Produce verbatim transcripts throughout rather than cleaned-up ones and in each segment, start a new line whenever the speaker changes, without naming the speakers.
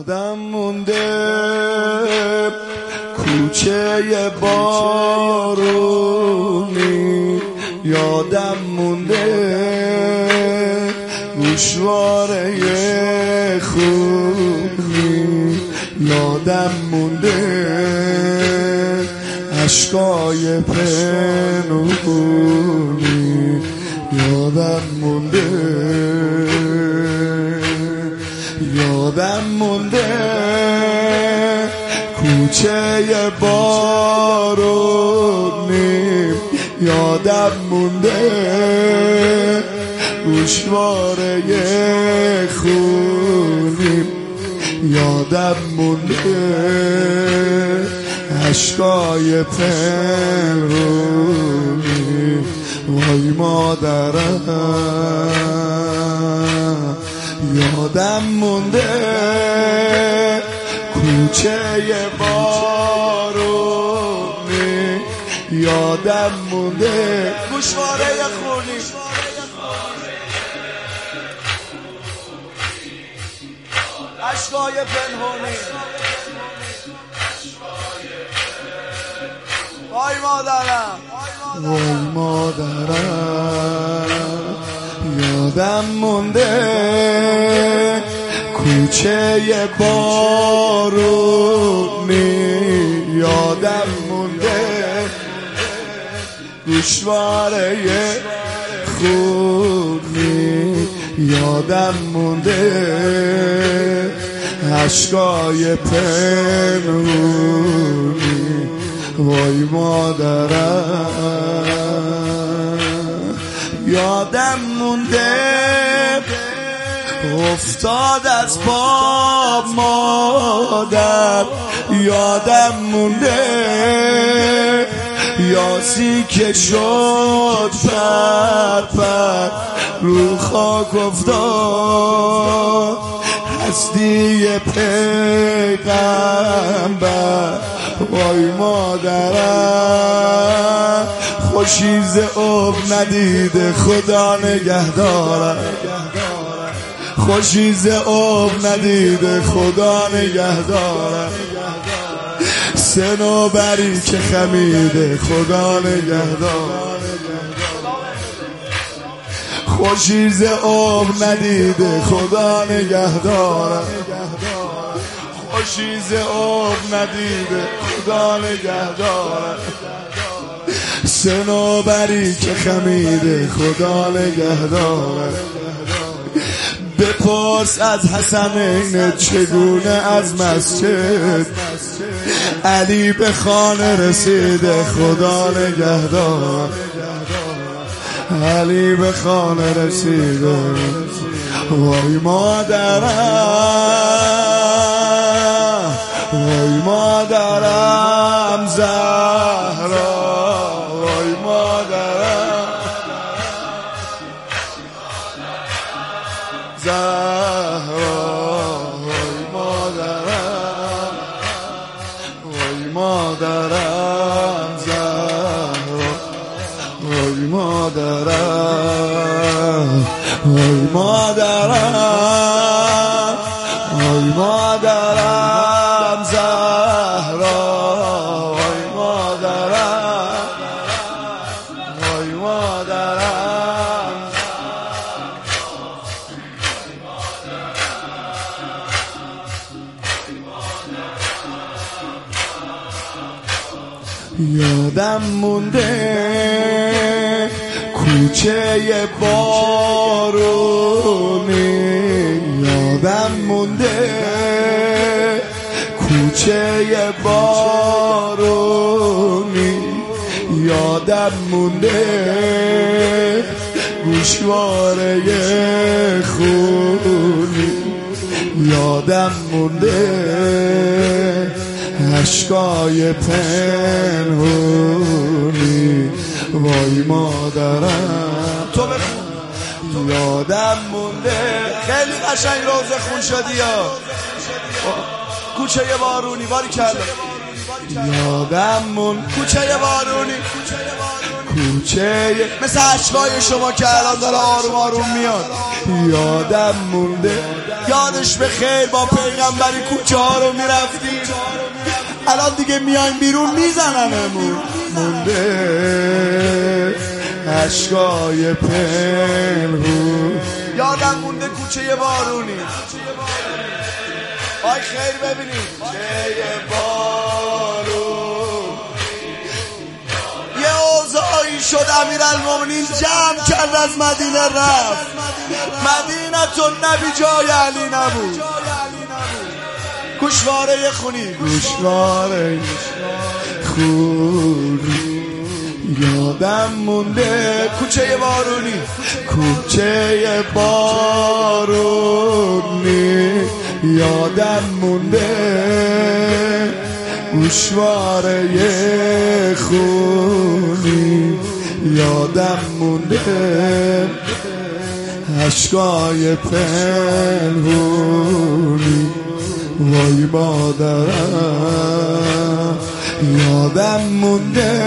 یادم مونده کوچه بارونی، یادم مونده گوشواره خونی، یادم مونده عشقای پنهونی، یادم مونده یادم مونده کوچه بارونی، یادم مونده گوشواره خونی، یادم مونده عشقای پنهونی. وای مادرم یادم مونده کوچه بارونی، یادم مونده گوشواره خونی، عشقای پنهونی. وای مادرم وای مادرم یادم مونده کوچه بارونی، یادم مونده گوشواره خونی، یادم مونده عشقای پنهونی. وای مادرم یادم مونده افتاد از پا مادر، یادم مونده یاسی که شد پر پر رو خاک افتاد هستی پیغمبر. وای مادرم خوشیز عمر ندیده خدا نگهدارم، خوشیز عمر ندیده خدا نگهدارم، سنوبری که خمیده خدا نگهدارم، خوشیز عمر ندیده خدا نگهدارم، خوشیز عمر ندیده خدا نگهدارم، سنوبری که خمیده خدا نگهدارم. بپرس از حسنین چگونه از مسجد علی به خانه رسیده خدا نگهدارم، علی به خانه رسیده. وای مادرم وای مادرم زهرا، وای مادرم زهرا، وای مادرم وای مادرم زهرا، وای مادرم وای مادرم وای مادرم زهرا، وای مادرم وای مادرم. یادم مونده کوچه بارونی، یادم مونده کوچه بارونی، یادم مونده گوشواره خونی، یادم مونده عشقای پنهونی. وای مادرم تو بخون. یادم مونده خیلی قشنگ روزه خون شدی یا کوچه بارونی، باری کلا یادم مون کوچه بارونی، کوچه مثل اشکای شما که الان داره آروم آروم میاد. یادم مونده یادش به خیر با پیغمبری کوچه ها رو میرفتیم، الان دیگه میایم بیرون میزننمون. مونده اشکای پنهون، یادم مونده کوچه بارونی. آی خیر ببینید کوچه بارون. یه اوضاعی شد امیرالمومنین جمع کرد از مدینه رفت. مدینه النبی جای علی نبود. گوشواره خونی گوشواره خونی. یادم مونده کوچه بارونی، کوچه بارونی. یادم مونده گوشواره خونی. یادم مونده اشکای پنهونی. وای مادرم یادم مونده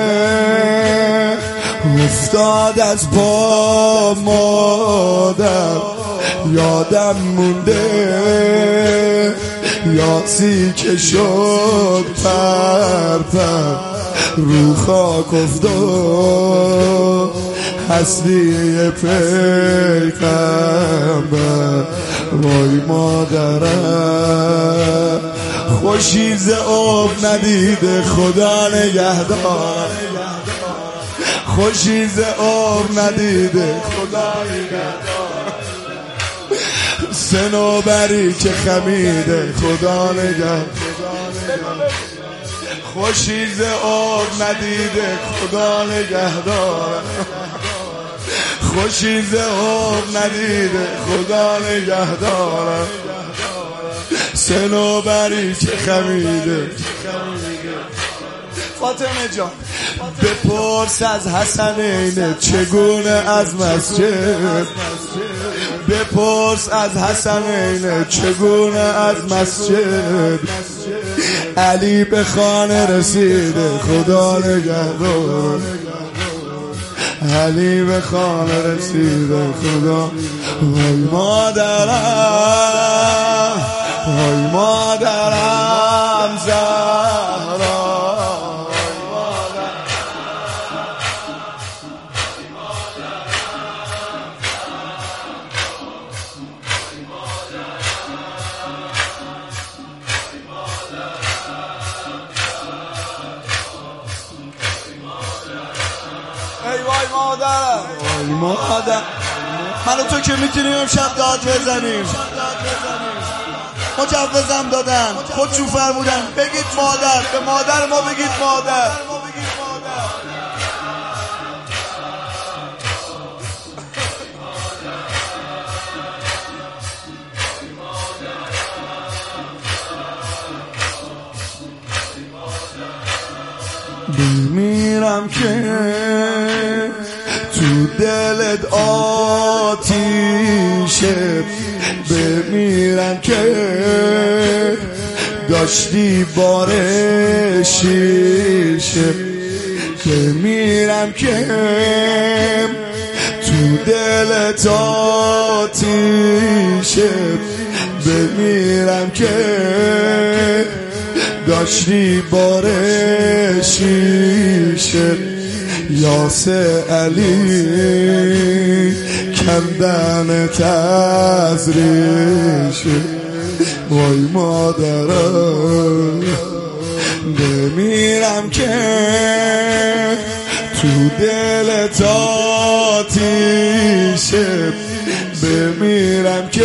افتاد از پا مادر. یادم مونده یاسی که شد پر پر رو خاک افتاد هستی پیغمبر. وای مادرم خوشی ز آب ندیده خدا نگهدار. خوشی ز آب ندیده خدا نگهدار. سنوبری که خمیده خدا نگهدار. خوشی ز آب ندیده خدا نگهدار. خوشی ز آب ندیده خدا نگهدار. سنوبری که خمیده. فاطمه جان بپرس از حسنین چگونه از مسجد. بپرس از حسنین چگونه از مسجد. علی به خانه رسیده خدا نگهدار. علی به خانه رسیده خدا. وای مادرم وای مادرم زهرا. ای وای مادرم وای مادر. من و تو که میتونیم امشب داد بزنیم. مجوزم دادن خودشون فرمودن بگید مادر. به مادر ما بگید مادر. بمیرم که تو دلت آتیشه. بمیرم که داشتی باره شیشه. بمیرم که تو دلت آتیشه. بمیرم که داشتی باره شیشه. یاسه علی کندن تزریشه. وای مادرم بمیرم که تو دلت آتیشه. بمیرم که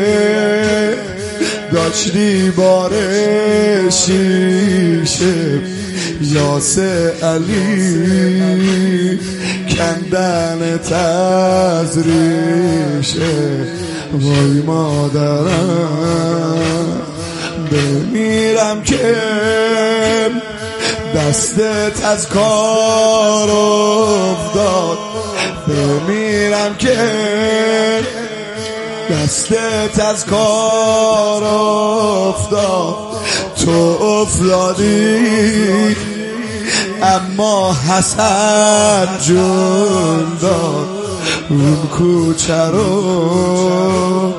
داشتی باره شیشه. یاسه علی کندن تزریشه. وای مادرم بمیرم که دستت از کار افتاد. بمیرم که دستت از کار افتاد. تو افتادی اما حسن جون داد اون کوچه رو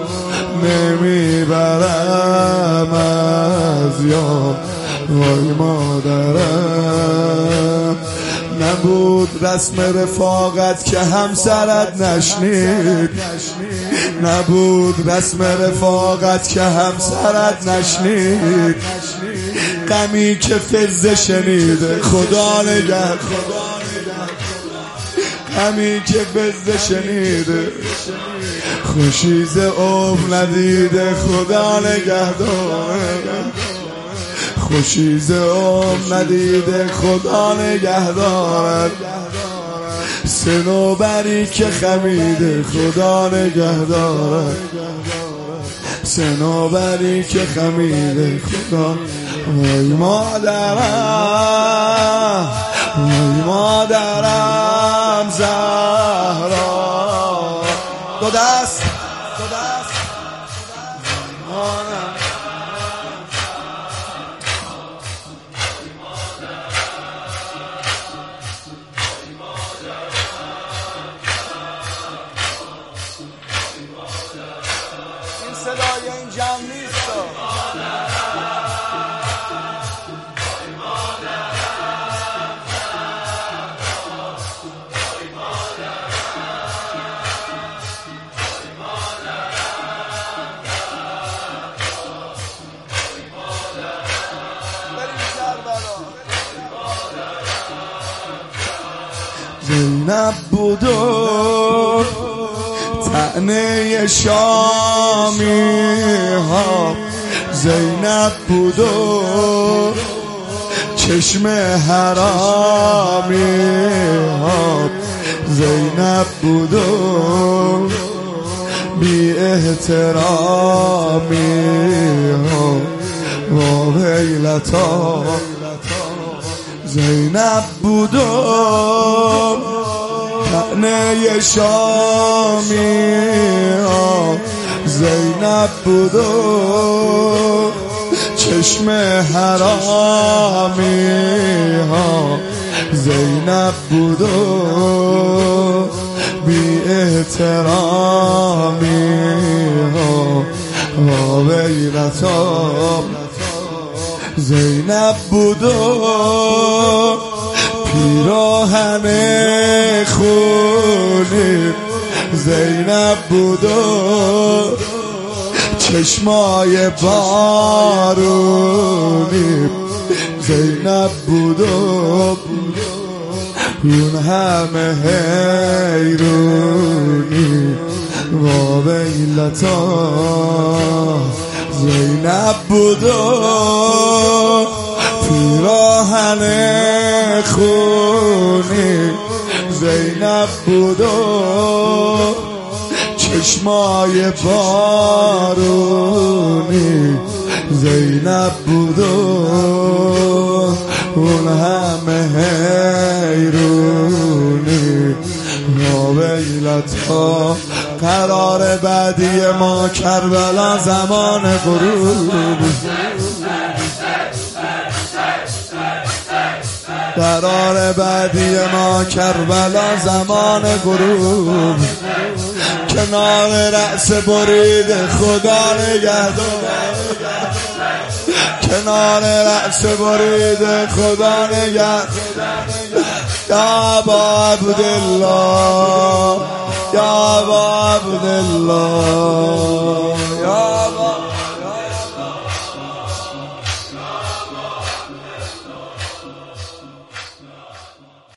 نمیبرم از یاد. وای مادرم نبود رسم رفاقت که همسرت نشنید، نبود رسم رفاقت که همسرت نشنید. غمی که فزه شنیده خدا نگه، غمی که فزه شنیده خوشیز عمر ندیده خدا نگهدار، خوشیز عمر ندیده خدا نگهدارد. صنوبری که خمیده خدا نگهدارد، صنوبری که خمیده خدا. وای مادرم وای مادرم زهرا، دو دست دو دست مادرم. این صدای این جمع نیست. زینب بود و طعنه شامی ها، زینب بود و چشم حرامی ها، زینب بود و بی احترامی ها. و ویلتا زینب بود و طعنه شامی ها، زینب بود و چشم حرامی ها، زینب بود و بی احترامی ها. و ویلتا زینب بود و پیراهن خونی، زینب بود و چشمای بارونی، زینب بود و اون همه حیرونی. و ویلتا زینب بود و پیراهن خونی، زینب بود و چشمای بارونی، زینب بود و اون همه حیرونی. و ویلتا قرار بعدی ما کربلا زمان غروب، قرار بعدی ما کربلا زمان غروب. کنار رأس برید خدا نگهدار، کنار رأس برید خدا نگهدار. یا ابا عبدالله یا ابا عبدالله یا